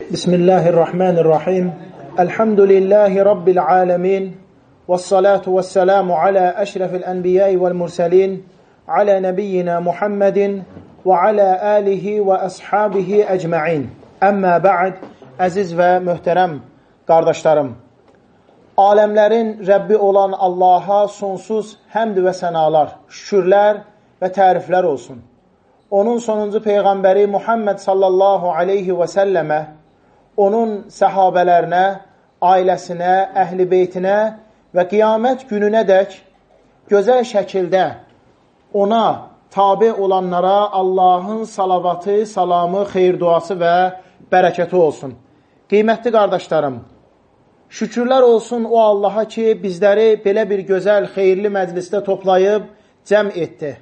Bismillahirrahmanirrahim. Elhamdülillahi Rabbil alemin. Vessalatu vesselamu ala eşrefil enbiyai vel murselin. Ala nebiyyina Muhammedin ve ala alihi ve ashabihi ecma'in. Əmmə ba'd, əziz və möhtərəm qardaşlarım. Aləmlərin Rəbbi olan Allaha sonsuz həmd və sənalar, şükürlər və təriflər olsun. Onun sonuncu Peyğəmbəri Muhammed sallallahu aleyhi və səlləmə, onun səhabələrinə, ailəsinə, əhl-i beytinə və qiyamət gününə dək gözəl şəkildə ona tabi olanlara Allahın salavatı, salamı, xeyir duası və bərəkəti olsun. Qiymətli qardaşlarım, şükürlər olsun o Allaha ki, bizləri belə bir gözəl, xeyirli məclisdə toplayıb cəm etdi.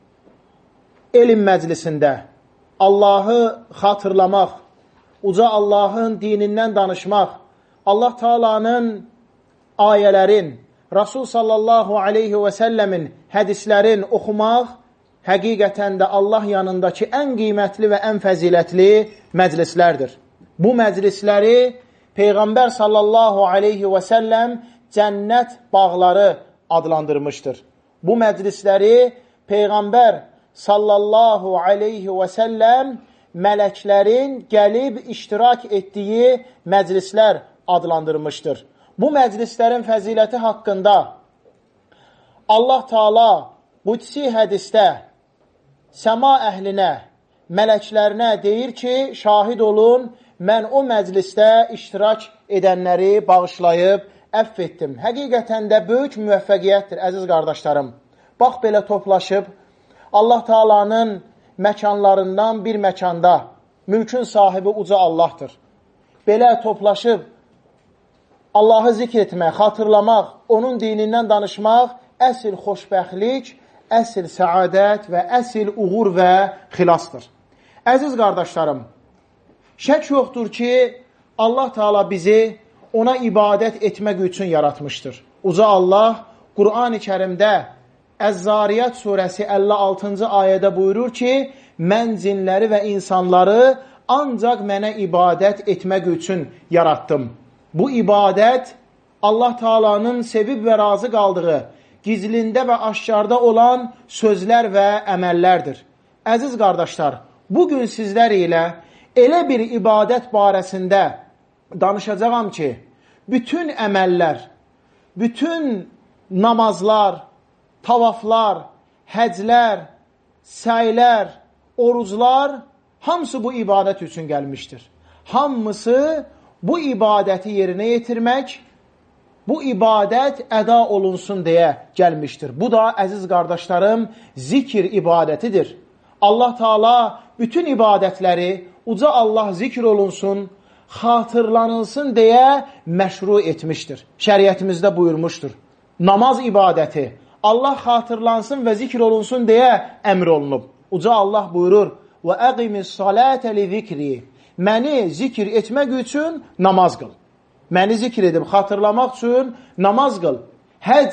Elm məclisində Allahı xatırlamaq, uca Allahın dinindən danışmaq, Allah Taala'nın ayələrin, Rasul sallallahu aleyhi və səlləmin hədislərin oxumaq, həqiqətən də Allah yanındakı ən qiymətli və ən fəzilətli məclislərdir. Bu məclisləri Peyğəmbər sallallahu aleyhi və səlləm cənnət bağları adlandırmışdır. Bu məclisləri Peyğəmbər sallallahu aleyhi və səlləm mələklərin gəlib iştirak etdiyi məclislər adlandırmışdır. Bu məclislərin fəziləti haqqında Allah Taala qudsi hədisdə səma əhlinə, mələklərinə deyir ki, şahid olun, mən o məclisdə iştirak edənləri bağışlayıb, əff etdim. Həqiqətən də böyük müvəffəqiyyətdir, əziz qardaşlarım. Bax, belə toplaşıb, Allah Taala'nın məkanlarından bir məkanda mülkün sahibi uca Allahdır. Belə toplaşıb Allahı zikr etmək, xatırlamaq, onun dinindən danışmaq əsl xoşbəxtlik, əsl səadət və əsl uğur və xilasdır. Əziz qardaşlarım, şək yoxdur ki, Allah Taala bizi ona ibadət etmək üçün yaratmışdır. Uca Allah Qur'an-ı Kərimdə Əz-Zariyat surəsi 56-cı ayədə buyurur ki, mən cinləri və insanları ancaq mənə ibadət etmək üçün yaratdım. Bu ibadət Allah Taala'nın sevib və razı qaldığı, gizlində və aşkarda olan sözlər və əməllərdir. Əziz qardaşlar, bugün sizlər ilə elə bir ibadət barəsində danışacağam ki, bütün əməllər, bütün namazlar, tavaflar, həclər, səylər, oruclar, hamısı bu ibadət üçün gəlmişdir. Hamısı bu ibadəti yerinə yetirmək, bu ibadət əda olunsun deyə gəlmişdir. Bu da, əziz qardaşlarım, zikir ibadətidir. Allah Taala bütün ibadətləri uca Allah zikr olunsun, xatırlanılsın deyə məşru etmişdir. Şəriətimizdə buyurmuşdur. Namaz ibadəti Allah xatırlansın və zikr olunsun deyə əmr olunub. Uca Allah buyurur, وَأَقِمِ الصَّلَاةَ لِذِكْرِ Məni zikr etmək üçün namaz qıl. Məni zikr edib xatırlamaq üçün namaz qıl. Həc,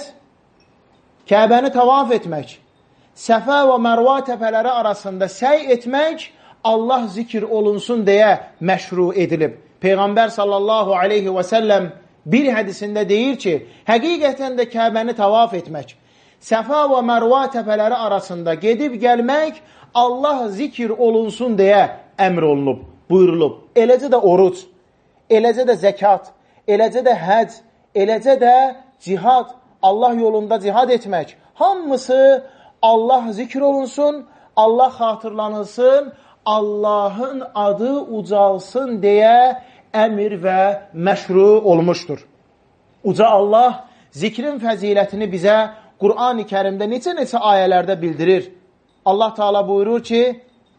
Kəbəni tavaf etmək, Səfə və Mərva təpələri arasında səy etmək Allah zikr olunsun deyə məşru edilib. Peyğəmbər sallallahu aleyhi və səlləm bir hədisində deyir ki, həqiqətən də Kəbəni tavaf etmək, Səfa və Mərva təpələri arasında gedib gəlmək Allah zikr olunsun deyə əmr olunub, buyurulub. Eləcə də oruc, eləcə də zəkat, eləcə də həc, eləcə də cihad, Allah yolunda cihad etmək. Hamısı Allah zikr olunsun, Allah xatırlanılsın, Allahın adı ucalsın deyə əmr və məşru olmuşdur. Uca Allah zikrin fəzilətini bizə Qur'an-ı Kərimdə neçə ayələrdə bildirir. Allah Taala buyurur ki,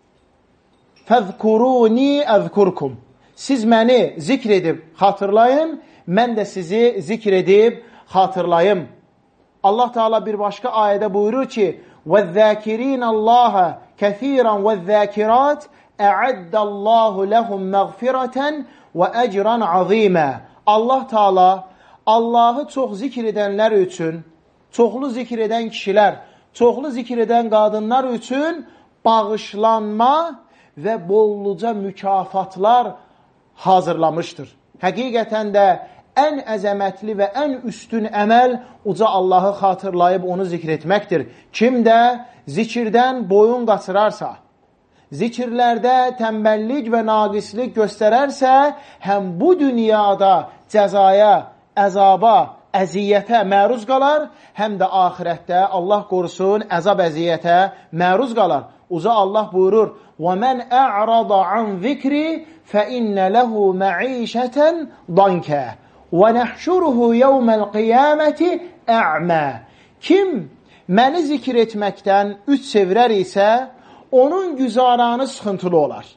فَذْكُرُونِي أَذْكُرْكُمْ Siz məni zikr edib xatırlayın, mən də sizi zikr edib xatırlayım. Allah Taala bir başqa ayədə buyurur ki, وَالذَّاكِرِينَ اللّٰهَ كَثِيرًا وَالذَّاكِرَاتِ اَعَدَّ اللّٰهُ لَهُمْ مَغْفِرَةً وَأَجْرًا عَظِيمًا Allah Taala Allahı çox zikr edənlər üçün, çoxlu zikr edən kişilər, çoxlu zikr edən qadınlar üçün bağışlanma və bolluca mükafatlar hazırlamışdır. Həqiqətən də ən əzəmətli və ən üstün əməl uca Allahı xatırlayıb onu zikr etməkdir. Kim də zikirdən boyun qaçırarsa, zikirlərdə tənbəllik və naqislik göstərərsə, həm bu dünyada cəzaya, əzaba, əziyyətə məruz qalar, həm də axirətdə Allah qorusun əzab əziyyətə məruz qalar. Uca Allah buyurur: وَمَنْ أَعْرَضَ عَنْ ذِكْرِ فَإِنَّ لَهُ مَعِيشَةً ضَنْكَ وَنَحْشُرُهُ يَوْمَ الْقِيَامَةِ أَعْمَى. Kim məni zikr etməkdən üç çevirər isə, onun güzaranı sıxıntılı olar.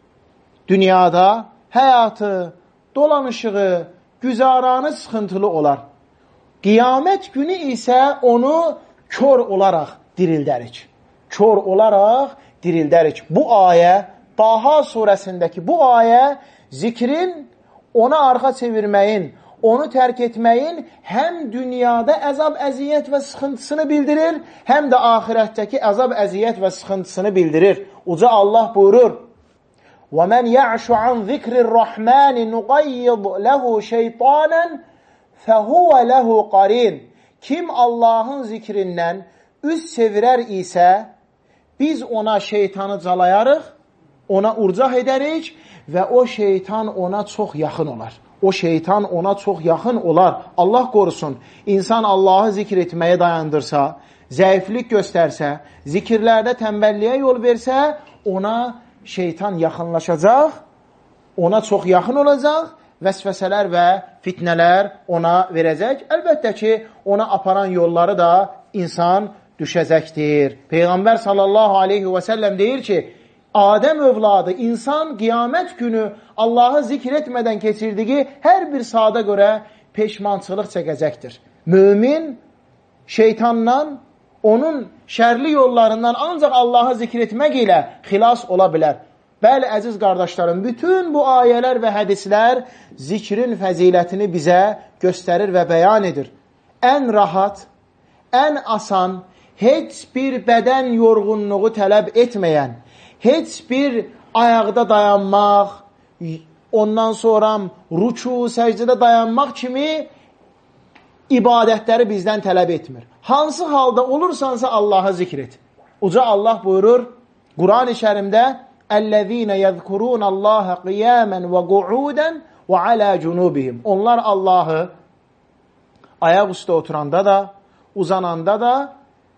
Dünyada həyatı, dolanışığı, güzaranı sıxıntılı olar. Qiyamət günü isə onu kör olaraq dirildərik. Kör olaraq dirildərik. Bu ayə, Taha surəsindəki bu ayə zikrin, ona arxa çevirməyin, onu tərk etməyin həm dünyada əzab, əziyyət və sıxıntısını bildirir, həm də axirətdəki əzab, əziyyət və sıxıntısını bildirir. Uca Allah buyurur: وَمَنْ يَعْشُ عَنْ ذِكْرِ الرَّحْمَانِ نُقَيِّضْ لَهُ شَيْطَانًا فَهُوَ لَهُ قَرِينٌ. Kim Allahın zikrindən üz çevirər isə, biz ona şeytanı calayarıq, ona urcaq edərik və o şeytan ona çox yaxın olar. O şeytan ona çox yaxın olar. Allah qorusun, insan Allahı zikr etməyə dayandırsa, zəiflik göstərsə, zikirlərdə tənbəlliyə yol versə, ona şeytan yaxınlaşacaq, ona çox yaxın olacaq, vəsvəsələr və fitnələr ona verəcək. Əlbəttə ki, ona aparan yolları da insan düşəcəkdir. Peyğəmbər sallallahu aleyhi və səlləm deyir ki, Adəm övladı, insan qiyamət günü Allahı zikr etmədən keçirdiyi hər bir saata görə peşmançılıq çəkəcəkdir. Mömin şeytandan, onun şərli yollarından ancaq Allahı zikr etmək ilə xilas ola bilər. Bəli, əziz qardaşlarım, bütün bu ayələr və hədislər zikrin fəzilətini bizə göstərir və bəyan edir. Ən rahat, ən asan, heç bir bədən yorğunluğu tələb etməyən, heç bir ayaqda dayanmaq, ondan sonra ruku, səcdədə dayanmaq kimi ibadətləri bizdən tələb etmir. Hansı halda olursansa Allah'a zikr et. Uca Allah buyurur Quran-ı Kərimdə: "Əllezîne yezkurûnallâhe qiyâmen ve qu'ûden ve alâ cunûbihim." Onlar Allah'ı ayaq üstə oturanda da, uzananda da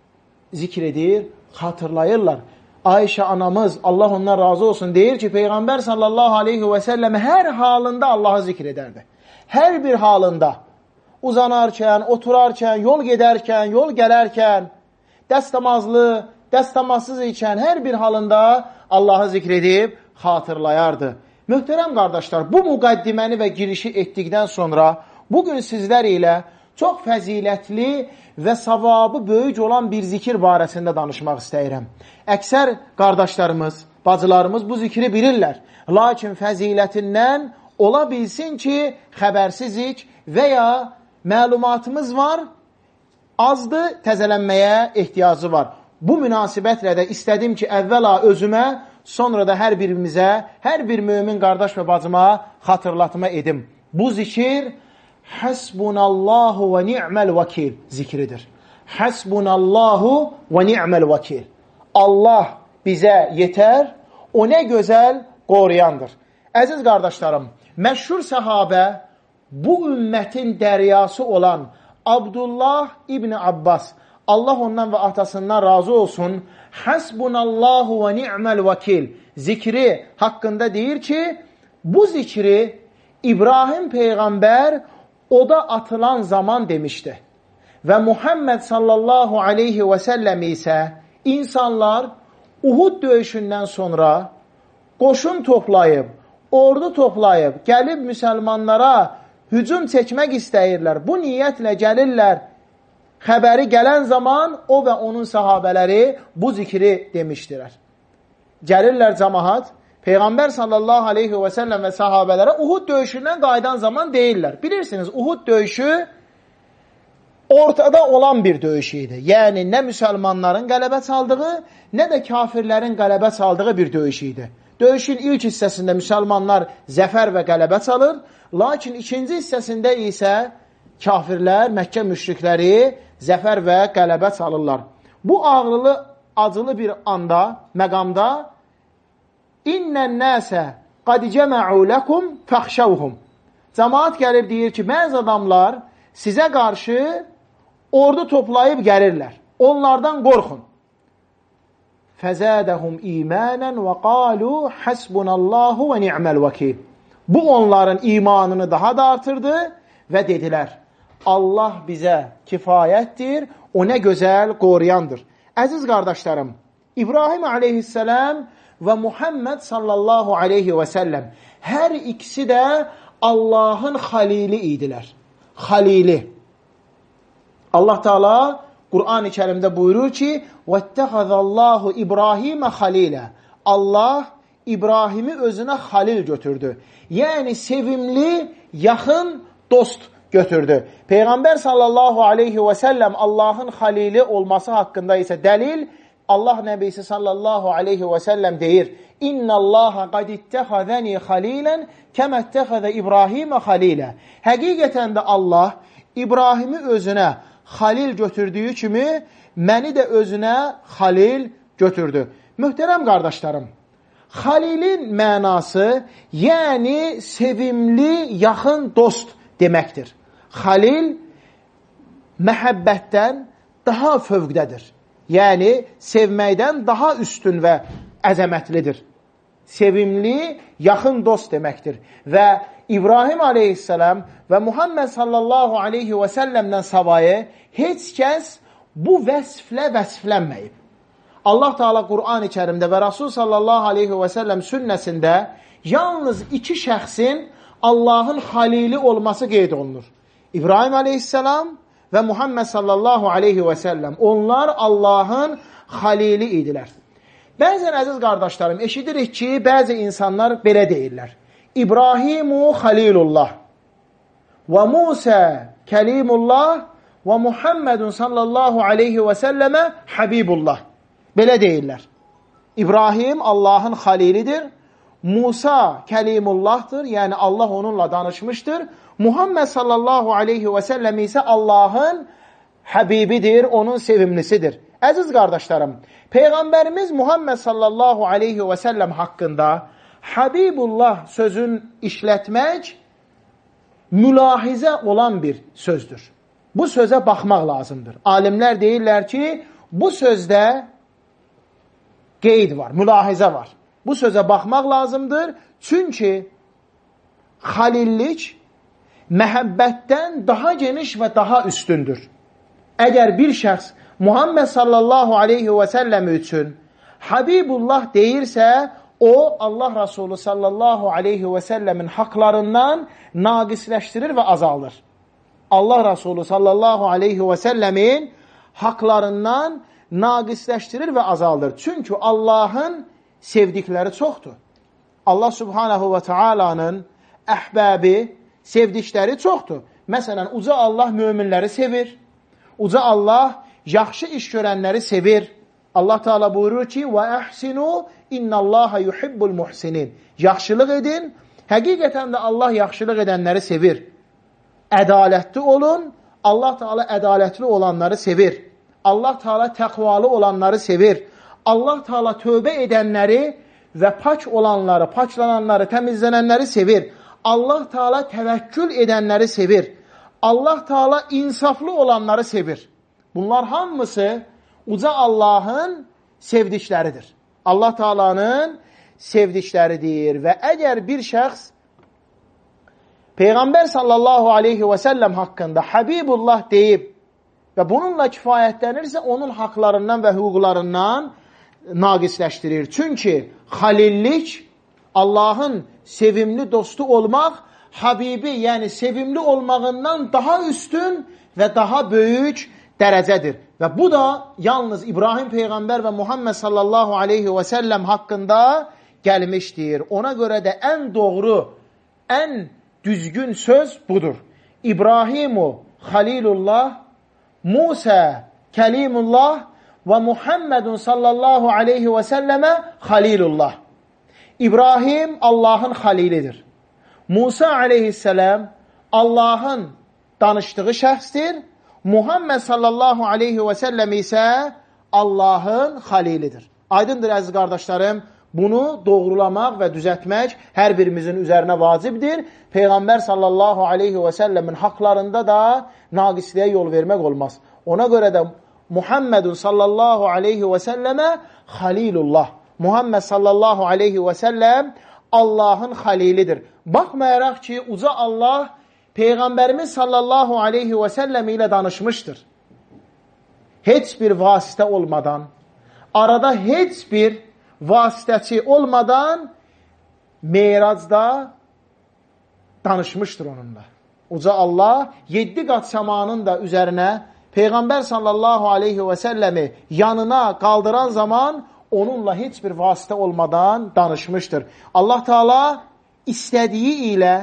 zikr edir, xatırlayırlar. Ayşə anamız, Allah ondan razı olsun, deyir ki, Peyğəmbər sallallahu aleyhi və səlləm hər halında Allah'ı zikr edərdi. Hər bir halında, uzanarkən, oturarkən, yol gedərkən, yol gələrkən, dəstəmazlı, dəstəmazsız ikən, hər bir halında Allah'ı zikr edib xatırlayardı. Möhtərəm qardaşlar, bu müqəddiməni və girişi etdikdən sonra bugün sizlər ilə çox fəzilətli və savabı böyük olan bir zikir barəsində danışmaq istəyirəm. Əksər qardaşlarımız, bacılarımız bu zikri bilirlər. Lakin fəzilətindən ola bilsin ki, xəbərsizik və ya məlumatımız var, azdır, təzələnməyə ehtiyacı var. Bu münasibətlə də istədim ki, əvvəla özümə, sonra da hər birimizə, hər bir mömin qardaş və bacıma xatırlatma edim. Bu zikir Həsbunallahu və ni'məl vəkil zikridir. Həsbunallahu və ni'məl vəkil. Allah bizə yetər, o nə gözəl qoruyandır. Əziz qardaşlarım, məşhur səhabə, bu ümmətin dəryası olan Abdullah İbni Abbas, Allah ondan və atasından razı olsun, Həsbunallahu və ni'məl vəkil zikri haqqında deyir ki, bu zikri İbrahim Peyğəmbər oda atılan zaman demişdi. Və Muhammed sallallahu aleyhi və səlləm isə insanlar Uhud döyüşündən sonra qoşun toplayıb, ordu toplayıb, gəlib müsəlmanlara hücum çəkmək istəyirlər. Bu niyyətlə gəlirlər. Xəbəri gələn zaman o və onun sahabələri bu zikri demişdilər. Gəlirlər cəmaat, Peyğəmbər sallallahu aleyhi və səlləm və sahabələrə Uhud döyüşündən qayıdan zaman deyirlər. Bilirsiniz, Uhud döyüşü ortada olan bir döyüş idi. Yəni, nə müsəlmanların qələbə çaldığı, nə də kafirlərin qələbə çaldığı bir döyüş idi. Döyüşün ilk hissəsində müsəlmanlar zəfər və qələbə çalır, lakin ikinci hissəsində isə kafirlər, Məkkə müşrikləri zəfər və qələbə çalırlar. Bu ağrılı, acılı bir anda, məqamda İnnən nəsə qad cəmə'u ləkum fəxşəvhum. Cəmaat gəlib deyir ki, bəzi adamlar sizə qarşı ordu toplayıb gəlirlər. Onlardan qorxun. Fəzədəhum imanən və qalu həsbunallahu və ni'məl vəkil. Bu onların imanını daha da artırdı və dedilər, Allah bizə kifayətdir, o nə gözəl qoruyandır. Əziz qardaşlarım, İbrahim aleyhisselam və Muhammed sallallahu aleyhi və səlləm hər ikisi də Allahın xalili idilər. Xalili. Allah Teala Qur'an-ı Kərimdə buyurur ki, وَاتَّخَذَ اللّٰهُ İbrahimə xalilə. Allah İbrahimi özünə xalil götürdü. Yəni sevimli, yaxın dost götürdü. Peyğəmbər sallallahu aleyhi və səlləm Allahın xalili olması haqqında isə dəlil, Allah nəbisi sallallahu aleyhi və səlləm deyir, İnna Allaha qad ittəxəzəni xalilən kəmə ittəxəzə İbrahimə xalilə. Həqiqətən də Allah İbrahimi özünə xalil götürdüyü kimi, məni də özünə xalil götürdü. Möhtərəm qardaşlarım, xalilin mənası, yəni sevimli, yaxın dost deməkdir. Xalil, məhəbbətdən daha fövqdədir. Yəni, sevməkdən daha üstün və əzəmətlidir. Sevimli, yaxın dost deməkdir. Və İbrahim aleyhisselam və Muhammed sallallahu aleyhi və səlləmdən savayı heç kəs bu vəsflə vəsflənməyib. Allah Teala Qur'an-ı Kərimdə və Rasul sallallahu aleyhi və səlləm sünnəsində yalnız iki şəxsin Allahın xalili olması qeyd olunur. İbrahim aleyhisselam və Muhammed sallallahu aleyhi və səlləm. Onlar Allahın xalili idilər. Bəzən əziz qardaşlarım, eşidirik ki, bəzi insanlar belə deyirlər. İbrahimu xalilullah və Musa kəlimullah və Muhammedun sallallahu aleyhi və səlləmə habibullah. Belə deyirlər. İbrahim Allahın xalilidir, Musa kəlimullahdır, yəni Allah onunla danışmışdır. Muhammed sallallahu aleyhi və səlləm isə Allahın həbibidir, onun sevimlisidir. Əziz qardaşlarım, Peyğəmbərimiz Muhammed sallallahu aleyhi və səlləm haqqında Habibullah sözün işlətmək mülahizə olan bir sözdür. Bu sözə baxmaq lazımdır. Alimlər deyirlər ki, bu sözdə qeyd var, mülahizə var. Bu sözə baxmaq lazımdır. Çünki xalillik məhəbbətdən daha geniş və daha üstündür. Əgər bir şəxs Muhammed sallallahu aleyhi və səlləm üçün Habibullah deyirsə, o Allah Rasulü sallallahu aleyhi və səlləmin haqlarından naqisləşdirir və azaldır. Allah Rasulü sallallahu aleyhi və səlləmin haqlarından naqisləşdirir və azaldır. Çünki Allahın sevdikləri çoxdur. Allah subhanahu və teala'nın əhbəbi, sevdikləri çoxdur. Məsələn, uca Allah möminləri sevir. Uca Allah yaxşı iş görənləri sevir. Allah Teala buyurur ki, وَأَحْسِنُوا اِنَّ اللّٰهَ يُحِبُّ الْمُحْسِنِينَ. Yaxşılıq edin. Həqiqətən də Allah yaxşılıq edənləri sevir. Ədalətli olun. Allah Teala ədalətli olanları sevir. Allah Teala təqvalı olanları sevir. Allah Teala tövbə edənləri və pak olanları, paklananları, təmizlənənləri sevir. Allah Teala təvəkkül edənləri sevir. Allah Teala insaflı olanları sevir. Bunlar hamısı uca Allahın sevdikləridir. Allah Teala'nın sevdikləridir. Və əgər bir şəxs Peyğəmbər sallallahu aleyhi və səlləm haqqında Habibullah deyib və bununla kifayətlənirsə, onun haqlarından və hüquqlarından naqisləşdirir. Çünki xalillik, Allahın sevimli dostu olmaq, Habibi, yəni sevimli olmağından daha üstün və daha böyük dərəcədir. Və bu da yalnız İbrahim Peyğəmbər və Muhammed sallallahu aleyhi və səlləm haqqında gəlmişdir. Ona görə də ən doğru, ən düzgün söz budur. İbrahimu xalilullah, Musa kəlimullah və Muhammedun sallallahu aleyhi və səlləmə xalilullah. İbrahim Allahın xalilidir. Musa aleyhisselam Allahın danışdığı şəxsdir. Muhammed sallallahu aleyhi və səlləm isə Allahın xalilidir. Aydındır əziz qardaşlarım, bunu doğrulamaq və düzəltmək hər birimizin üzərinə vacibdir. Peyğəmbər sallallahu aleyhi və səlləmin haqlarında da naqisliyə yol vermək olmaz. Ona görə də Muhammedun sallallahu aleyhi və səlləmə xalilullah. Muhammed sallallahu aleyhi və səlləm Allahın xalilidir. Baxmayaraq ki, uca Allah Peyğəmbərimiz sallallahu aleyhi və səlləm ilə danışmışdır. Heç bir vasitə olmadan, arada heç bir vasitəçi olmadan Meyracda danışmışdır onunla. Uca Allah 7 qat səmanın da üzərinə Peyğəmbər sallallahu aleyhi və səlləmi yanına qaldıran zaman onunla heç bir vasitə olmadan danışmışdır. Allah Teala istədiyi ilə,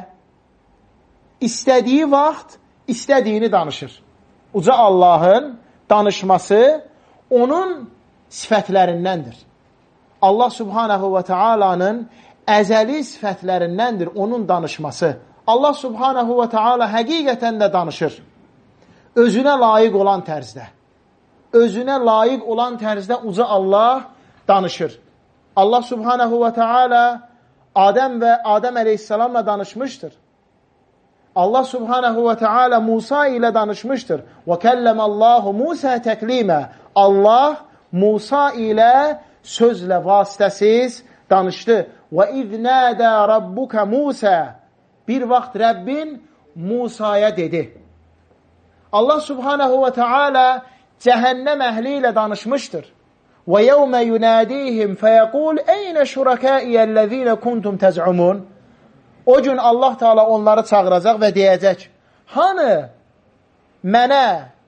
istədiyi vaxt, istədiyini danışır. Uca Allahın danışması onun sifətlərindəndir. Allah Subhanahu və Teala'nın əzəli sifətlərindəndir onun danışması. Allah Subhanahu və Teala həqiqətən də danışır. Özünə layiq olan tərzdə. Özünə layiq olan tərzdə uca Allah danışır. Allah Subhanahu və Teala Adəm və Adəm əleyhissalamla danışmışdır. Allah Subhanahu və Teala Musa ilə danışmışdır. Və kəlləməllahu Musa təklimə. Allah Musa ilə sözlə vasitəsiz danışdı. Və iznədə rabbuka Musa. Bir vaxt Rəbbin Musaya dedi. Allah Subhanahu və Teala cəhənnəm əhli ilə danışmışdır. Və yevmə yunadihim fəyəqul eynə şurakəiyyəl-ləzīnə kuntum təz'umun. O gün Allah Teala onları çağıracaq və deyəcək, hanı mənə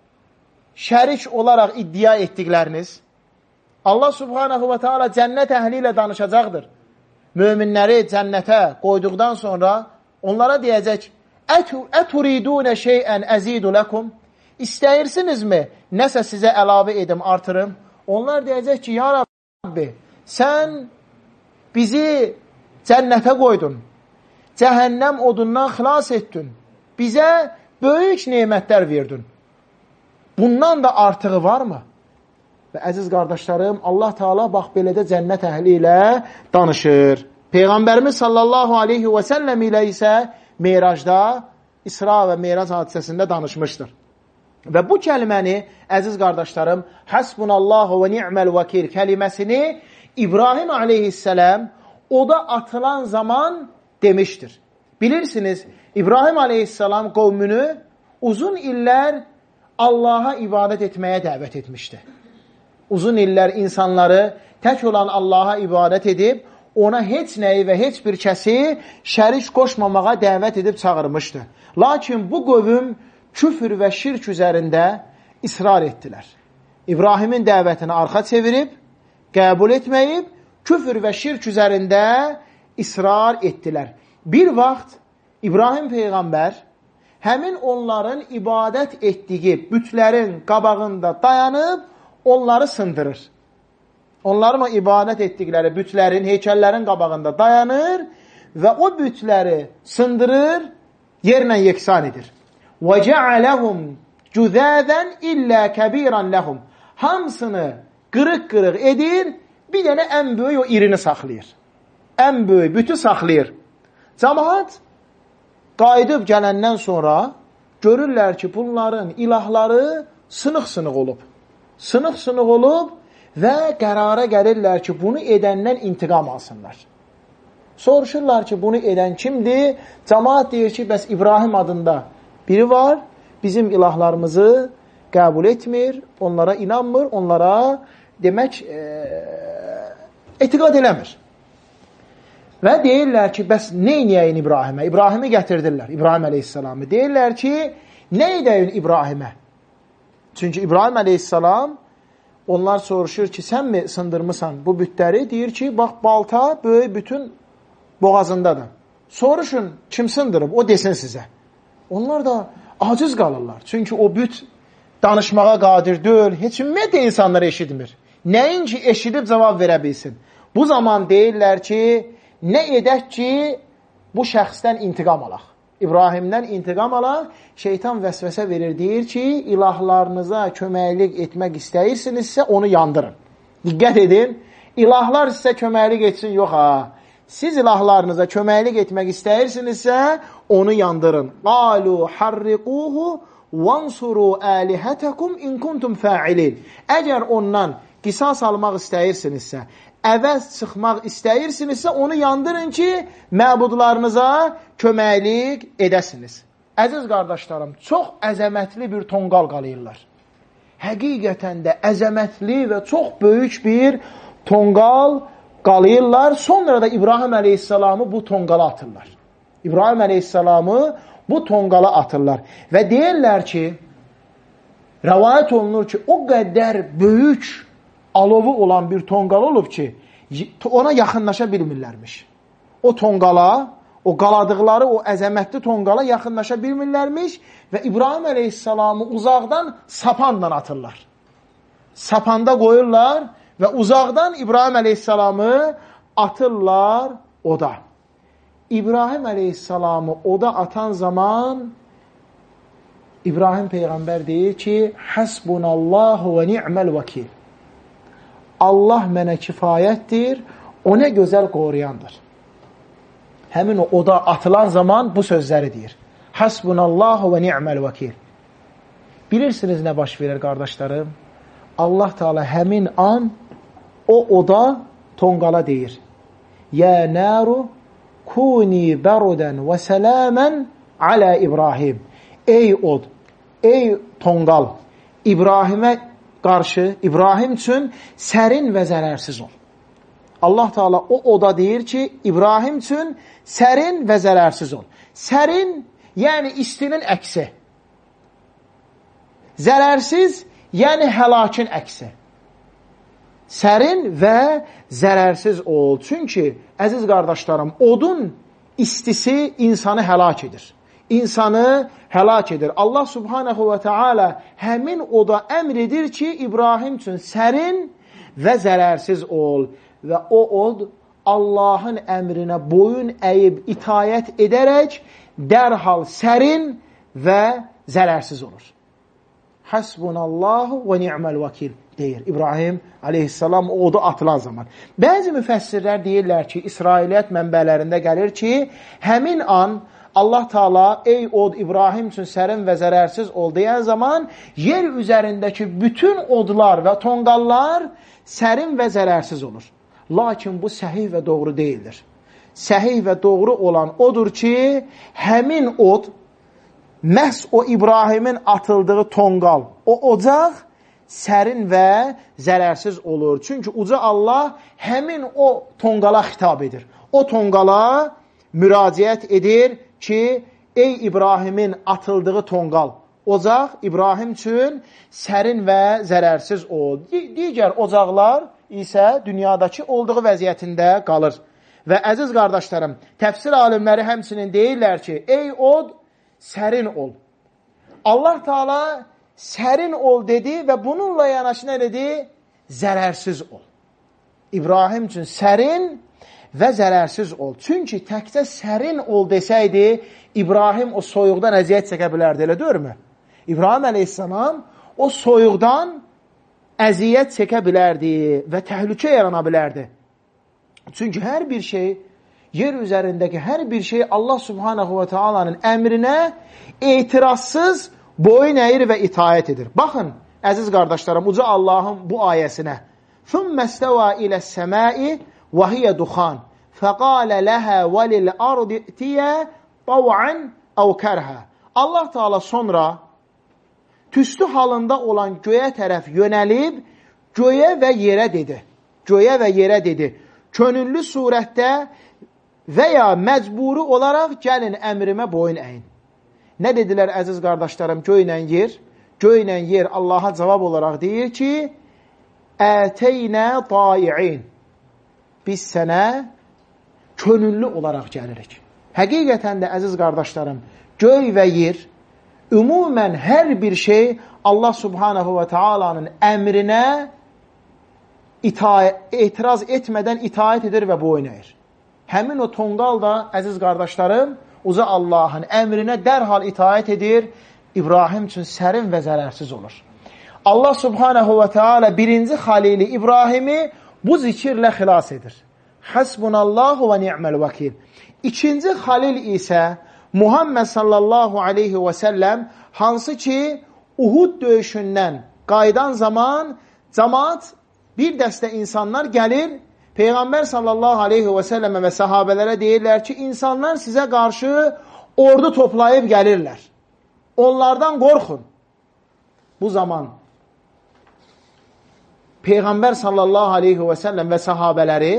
şərik olaraq iddia etdikləriniz? Allah Subhanahu və Teala cənnət əhli ilə danışacaqdır. Möminləri cənnətə qoyduqdan sonra onlara deyəcək, əturidunə şeyən əzidu ləkum. İstəyirsinizmi? Nəsə sizə əlavə edim, artırım. Onlar deyəcək ki, ya Rabbi, sən bizi cənnətə qoydun. Cəhənnəm odundan xilas etdin. Bizə böyük nemətlər verdin. Bundan da artığı varmı? Və əziz qardaşlarım, Allah Teala bax belədə cənnət əhli ilə danışır. Peyğəmbərimiz sallallahu aleyhi və səlləm ilə isə Meyracda, İsra və Meyrac hadisəsində danışmışdır. Və bu kəlməni, əziz qardaşlarım, Həsbunallahu və ni'məl vəkil kəliməsini İbrahim aleyhisselam oda atılan zaman demiştir. Bilirsiniz, İbrahim aleyhisselam qovmunu uzun illər Allaha ibadət etməyə dəvət etmişdi. Uzun illər insanları tək olan Allaha ibadət edib, ona heç nəyi və heç bir kəsi şərik qoşmamağa dəvət edib çağırmışdı. Lakin bu qövüm küfür və şirk üzərində israr etdilər. İbrahimin dəvətini arxa çevirib, qəbul etməyib, küfür və şirk üzərində israr etdilər. Bir vaxt İbrahim Peyğəmbər həmin onların ibadət etdiyi bütlərin qabağında dayanıb, onları sındırır. Onların o ibadət etdikləri bütlərin, heykəllərin qabağında dayanır və o bütləri sındırır, yerlə yeksan edir. وَجَعَلَهُمْ جُذَاذًا إِلَّا كَبِيرًا لَهُمْ. Hamısını qırıq-qırıq edir, bir dənə ən böyük o irini saxlayır. Ən böyük bütü saxlayır. Cəmaat qayıdıb gələndən sonra görürlər ki, bunların ilahları sınıq-sınıq olub. Sınıq-sınıq olub və qərara gəlirlər ki, bunu edəndən intiqam alsınlar. Soruşurlar ki, bunu edən kimdir? Cəmaat deyir ki, bəs İbrahim adında biri var, bizim ilahlarımızı qəbul etmir, onlara inanmır, onlara demək etiqad eləmir. Və deyirlər ki, bəs nə edəyin İbrahimə? İbrahimi gətirdirlər, İbrahim əleyhissalamı. Deyirlər ki, nə edəyin İbrahimə? Çünki İbrahim əleyhissalam, onlar soruşur ki, sən mi sındırmısan bu bütləri? Deyir ki, bax, balta böyük bütün boğazındadır. Soruşun, kim sındırıb? O desin sizə. Onlar da aciz qalırlar. Çünki o büt danışmağa qadir deyil. Heç ümumiyyətlə insanlar eşitmir. Nəinki eşidib cavab verə bilsin. Bu zaman deyirlər ki, nə edək ki, bu şəxsdən intiqam alaq. İbrahimdən intiqam alaq. Şeytan vəsvəsə verir, deyir ki, ilahlarınıza köməklik etmək istəyirsinizsə, onu yandırın. Diqqət edin, ilahlar sizə köməklik etsin, yox ha. Siz ilahlarınıza köməklik etmək istəyirsinizsə, onu yandırın. Qalu harriquhu vansuru alihatakum in kuntum fa'ilin. Əgər ondan qisas almaq istəyirsinizsə, əvəz çıxmaq istəyirsinizsə, onu yandırın ki, məbudlarınıza köməklik edəsiniz. Əziz qardaşlarım, çox əzəmətli bir tonqal qalıyırlar. Həqiqətən də əzəmətli və çox böyük bir tonqal qalıyırlar. Sonra da İbrahim əleyhissalamı bu tonqala atırlar. İbrahim əleyhissalamı bu tonqala atırlar. Və deyirlər ki, rəvayət olunur ki, o qədər böyük alovu olan bir tonqal olub ki, ona yaxınlaşa bilmirlərmiş. O tonqala, o qaladıqları, o əzəmətli tonqala yaxınlaşa bilmirlərmiş və İbrahim əleyhissalamı uzaqdan sapanla atırlar. Sapanda qoyurlar və uzaqdan İbrahim əleyhissalamı atırlar oda. İbrahim əleyhissalamı oda atan zaman İbrahim Peyğəmbər deyir ki, Həsbunallahu və ni'məl vəkil. Allah mənə kifayətdir, o nə gözəl qoruyandır. Həmin o oda atılan zaman bu sözləri deyir. Həsbunallahu və ni'məl vəkil. Bilirsiniz nə baş verir, qardaşlarım? Allah Teala həmin an o oda tonqala deyir. Yə nəru kuni bərudən və sələmən alə İbrahim. Ey od, ey tonqal, İbrahimə qarşı, İbrahim üçün sərin və zərərsiz ol. Allah Teala o oda deyir ki, İbrahim üçün sərin və zərərsiz ol. Sərin, yəni istinin əksi. Zərərsiz, yəni həlakin əksi. Sərin və zərərsiz ol. Çünki, əziz qardaşlarım, odun istisi insanı həlak edir. İnsanı həlak edir. Allah subhanahu və teala həmin oda əmr edir ki, İbrahim üçün sərin və zərərsiz ol. Və o od Allahın əmrinə boyun əyib itayət edərək dərhal sərin və zərərsiz olur. Həsbunallahu və ni'məl vəkil deyir İbrahim aleyhissalam o oda atılan zaman. Bəzi müfəssirlər deyirlər ki, İsrailiyyət mənbələrində gəlir ki, həmin an Allah Teala ey od İbrahim üçün sərin və zərərsiz ol deyən zaman yer üzərindəki bütün odlar və tonqallar sərin və zərərsiz olur. Lakin bu səhih və doğru deyildir. Səhih və doğru olan odur ki, həmin od, məhz o İbrahimin atıldığı tonqal, o ocaq sərin və zərərsiz olur. Çünki uca Allah həmin o tonqala xitab edir. O tonqala müraciət edir ki, ey İbrahimin atıldığı tonqal, ocaq İbrahim üçün sərin və zərərsiz ol. Digər ocaqlar isə dünyadakı olduğu vəziyyətində qalır. Və əziz qardaşlarım, təfsir alimləri həmçinin deyirlər ki, ey od, sərin ol. Allah Teala sərin ol dedi və bununla yanaşı nə dedi? Zərərsiz ol. İbrahim üçün sərin və zərərsiz ol. Çünki təkcə sərin ol desəydi, İbrahim o soyuqdan əziyyət çəkə bilərdi, elə deyirmi? İbrahim əleyhissalam o soyuqdan əziyyət çəkə bilərdi və təhlükə yarana bilərdi. Çünki hər bir şey, yer üzərindəki hər bir şey Allah subhanahu və teala'nın əmrinə etirazsız boyun əyir və itayət edir. Baxın, əziz qardaşlarım, uca Allahın bu ayəsinə. ثُمَّ اسْتَوَى إِلَى السَّمَاءِ وَهِيَ دُخَانٌ فَقَالَ لَهَا وَلِلْأَرْضِ ائْتِيَا طَوْعًا أَوْ كَرْهًا. Allah Teala sonra tüstü halında olan göyə tərəf yönəlib, göyə və yerə dedi. Göyə və yerə dedi. Könüllü surətdə və ya məcburi olaraq gəlin əmrimə boyun əyin. Nə dedilər əziz qardaşlarım, göylə yer? Göylə yer Allaha cavab olaraq deyir ki, ətəynə tai'in. Biz sənə könüllü olaraq gəlirik. Həqiqətən də əziz qardaşlarım, göy və yer, ümumən hər bir şey Allah subhanahu və teala'nın əmrinə etiraz etmədən itaət edir və boyun əyir. Həmin o tonqal da, əziz qardaşlarım, uca Allahın əmrinə dərhal itaət edir, İbrahim üçün sərin və zərərsiz olur. Allah subhanahu və teala birinci xalili İbrahimi bu zikirlə xilas edir. Hasbunallahu və ni'məl vəkil. İkinci xalil isə Muhammed sallallahu aleyhi və səlləm, hansı ki Uhud döyüşündən qaydan zaman cəmaat bir dəstə insanlar gəlir, Peyğəmbər sallallahu aleyhi və səlləmə və səhabələrə deyirlər ki, insanlar sizə qarşı ordu toplayıb gəlirlər. Onlardan qorxun. Bu zaman Peyğəmbər sallallahu aleyhi və səlləm və səhabələri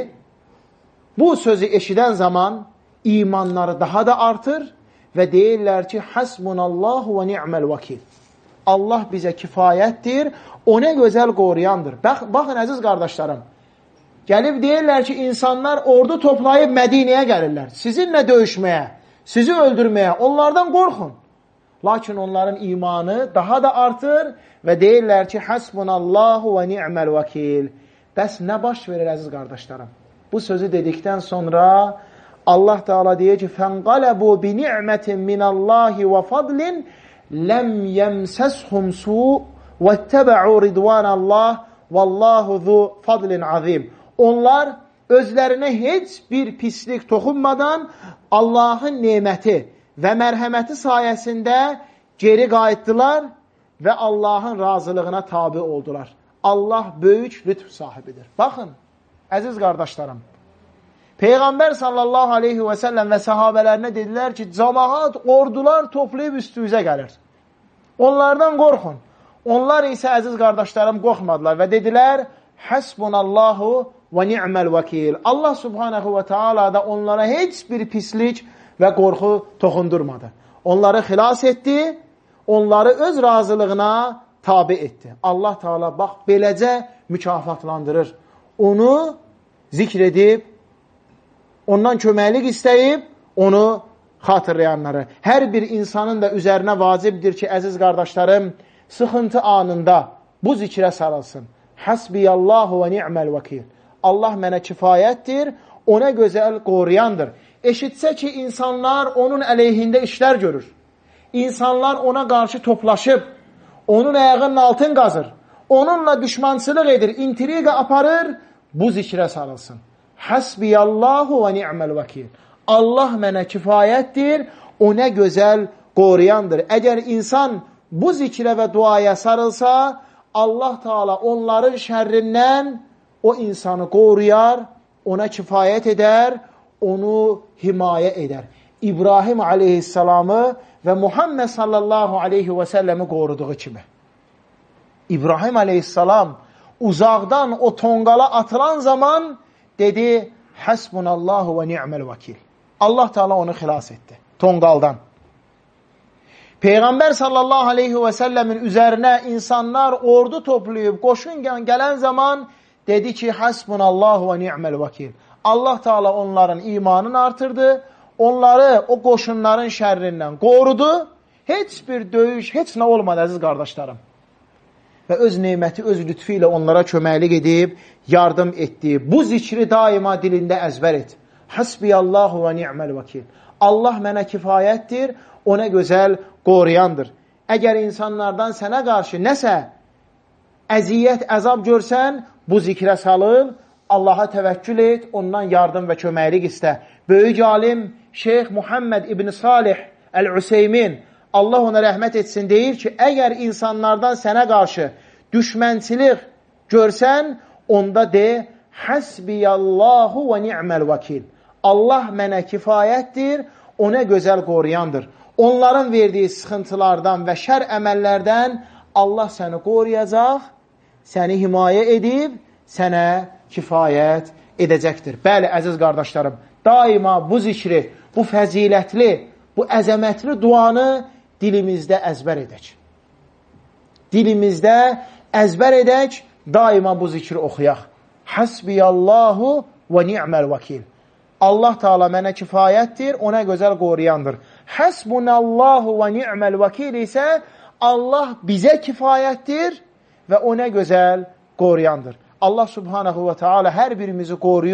bu sözü eşidən zaman imanları daha da artır və deyirlər ki, Hasbunallahu və ni'məl vəkil. Allah bizə kifayətdir, o nə gözəl qoruyandır. Baxın, əziz qardaşlarım, gəlib deyirlər ki, insanlar ordu toplayıb Mədinəyə gəlirlər. Sizinlə döyüşməyə, sizi öldürməyə, onlardan qorxun. Lakin onların imanı daha da artır və deyirlər ki, Hasbunallahu və ni'məl vəkil. Bəs nə baş verir, əziz qardaşlarım? Bu sözü dedikdən sonra Allah Teala deyir ki, فَانْقَلَبُوا بِنِعْمَةٍ مِنَ اللّٰهِ وَفَضْلٍ لَمْ يَمْسَسْهُمْ سُوء وَاتَّبَعُوا رِضْوَانَ اللّٰهِ وَاللّٰهُ ذُو فَضْلٍ عَظِيمٍ. Onlar özlərinə heç bir pislik toxunmadan Allahın neməti və mərhəməti sayəsində geri qayıtdılar və Allahın razılığına tabi oldular. Allah böyük lütf sahibidir. Baxın, əziz qardaşlarım, Peyğəmbər sallallahu aleyhi və səlləm və səhabələrinə dedilər ki, cəmaat, ordular toplayıb üstünüzə gəlir. Onlardan qorxun. Onlar isə, əziz qardaşlarım, qorxmadılar və dedilər, Hasbunallahu və ni'məl vəkil. Allah subhanahu və teala da onlara heç bir pislik və qorxu toxundurmadı. Onları xilas etdi, onları öz razılığına tabi etdi. Allah Teala bax, beləcə mükafatlandırır. Onu zikr edib, ondan köməklik istəyib, onu xatırlayanları. Hər bir insanın da üzərinə vacibdir ki, əziz qardaşlarım, sıxıntı anında bu zikrə sarılsın. Hasbiyallahu və ni'məl vəkil. Allah mənə kifayətdir, ona gözəl qoruyandır. Eşitsə ki, insanlar onun əleyhində işlər görür. İnsanlar ona qarşı toplaşıb, onun ayağının altın qazır, onunla düşmançılıq edir, intriqa aparır, bu zikrə sarılsın. Hasbiyallahu və ni'məl vəkil. Allah mənə kifayətdir, o nə gözəl qoruyandır. Əgər insan bu zikrə və duaya sarılsa, Allah Teala onların şərrindən o insanı qoruyar, ona kifayət edər, onu himayə edər. İbrahim aleyhisselamı və Muhammed sallallahu aleyhi və səlləmi qoruduğu kimi. İbrahim aleyhisselam uzaqdan o tonqala atılan zaman dedi, Hasbunallahu və ni'məl vəkil. Allah Teala onu xilas etdi tonqaldan. Peyğəmbər sallallahu aleyhi və səlləmin üzərinə insanlar ordu toplayıb, qoşun gələn zaman dedi ki, Hasbunallahu və ni'məl vəkil. Allah Teala onların imanını artırdı, onları o qoşunların şərrindən qorudu, heç bir döyüş, heç nə olmadı, əziz qardaşlarım. Və öz neməti, öz lütfi ilə onlara köməklik edib, yardım etdi. Bu zikri daima dilində əzbər et. Hasbiyallahu və ni'məl vəkil. Allah mənə kifayətdir, ona gözəl qoruyandır. Əgər insanlardan sənə qarşı nəsə əziyyət, əzab görsən, bu zikrə salır, Allaha təvəkkül et, ondan yardım və köməklik istə. Böyük alim Şeyx Muhammed İbn Salih Əl-Useymin, Allah ona rəhmət etsin, deyir ki, əgər insanlardan sənə qarşı düşmənçilik görsən, onda de, Hasbiyallahu və ni'məl vəkil. Allah mənə kifayətdir, ona gözəl qoruyandır. Onların verdiyi sıxıntılardan və şər əməllərdən Allah səni qoruyacaq, səni himayə edib, sənə kifayət edəcəkdir. Bəli, əziz qardaşlarım, daima bu zikri, bu fəzilətli, bu əzəmətli duanı dilimizdə əzbər edək. Dilimizdə əzbər edək, daima bu zikri oxuyaq. Hasbiyallahu və ni'məl vəkil. Allah Teala mənə kifayətdir, ona gözəl qoruyandır. Hasbunallahu və ni'məl vəkil isə Allah bizə kifayətdir və ona gözəl qoruyandır. Allah subhanahu və teala hər birimizi qoruyub,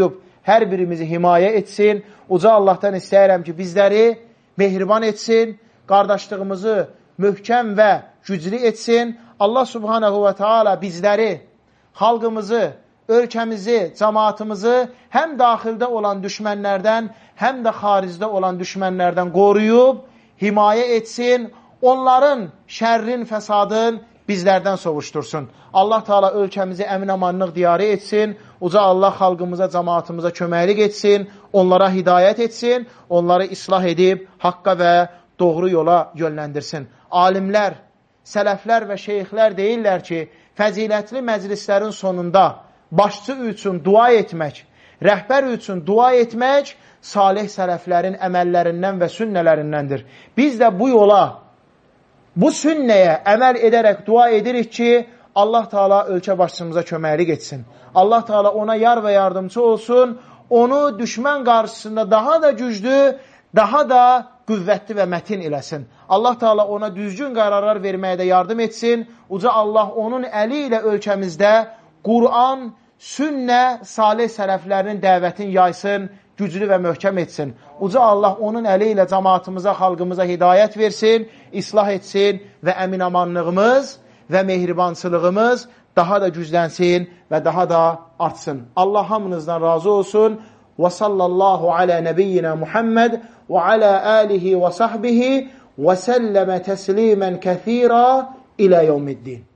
hər birimizi himayə etsin. Uca Allahdan istəyirəm ki, bizləri mehriban etsin, qardaşlığımızı möhkəm və güclü etsin. Allah subhanahu və teala bizləri, xalqımızı, ölkəmizi, cəmaatımızı həm daxildə olan düşmənlərdən, həm də xaricdə olan düşmənlərdən qoruyub, himayə etsin, onların şərrin, fəsadın bizlərdən sovuştursun. Allah Teala ölkəmizi əmin-amanlıq diyarı etsin, uca Allah xalqımıza, cəmaatımıza köməklik etsin, onlara hidayət etsin, onları islah edib, haqqa və doğru yola yönləndirsin. Alimlər, sələflər və şeyxlər deyirlər ki, fəzilətli məclislərin sonunda başçı üçün dua etmək, rəhbər üçün dua etmək salih sələflərin əməllərindən və sünnələrindəndir. Biz də bu yola, bu sünnəyə əməl edərək dua edirik ki, Allah Teala ölkə başçımıza köməklik etsin. Allah Teala ona yar və yardımcı olsun, onu düşmən qarşısında daha da güclü, daha da qüvvətli və mətin eləsin. Allah Teala ona düzgün qərarlar verməyə də yardım etsin. Uca Allah onun əli ilə ölkəmizdə Qur'an, sünnə, salih sələflərinin dəvətin yaysın, güclü və möhkəm etsin. Uca Allah onun əli ilə cəmaatımıza, xalqımıza hidayət versin, islah etsin və əmin-amanlığımız və mehribançılığımız daha da güclənsin və daha da artsın. Allah hamınızdan razı olsun. Və sallallahu alə nəbiyyina Muhammed və alə alihi və sahbihi və səlləmə təslimən kəthira ilə yevmiddin.